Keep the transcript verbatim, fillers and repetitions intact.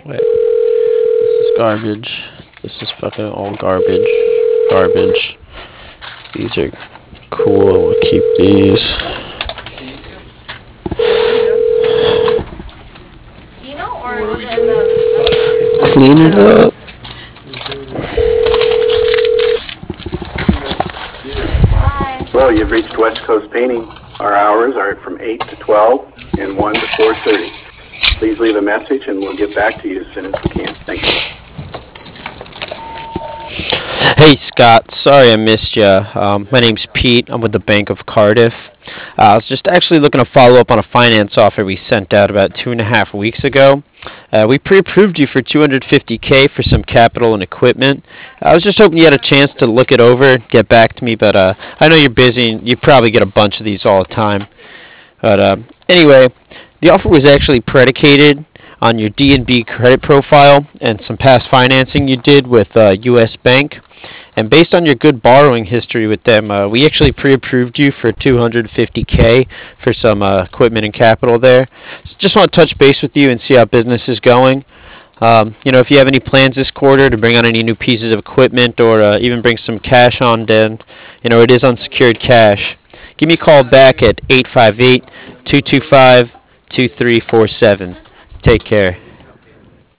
Wait, this is garbage. This is fucking all garbage. Garbage. These are cool. We'll keep these. Clean it up. Well, you've reached West Coast Painting. Our hours are from eight to twelve and one to four thirty. Please leave a message and we'll get back to you as soon as we can. Thank you. Hey Scott, sorry I missed you. Um, my name's Pete. I'm with the Bank of Cardiff. Uh, I was just actually looking to follow up on a finance offer we sent out about two and a half weeks ago. Uh, we pre-approved you for two hundred fifty K for some capital and equipment. I was just hoping you had a chance to look it over, get back to me, but uh, I know you're busy and you probably get a bunch of these all the time. But uh, anyway, the offer was actually predicated on your D and B credit profile and some past financing you did with uh, U S Bank. And based on your good borrowing history with them, uh, we actually pre-approved you for two hundred fifty K for some uh, equipment and capital there. So just want to touch base with you and see how business is going. Um, you know, if you have any plans this quarter to bring on any new pieces of equipment or uh, even bring some cash on, then, you know, it is unsecured cash. Give me a call back at eight five eight, two two five, two three four seven. Take care.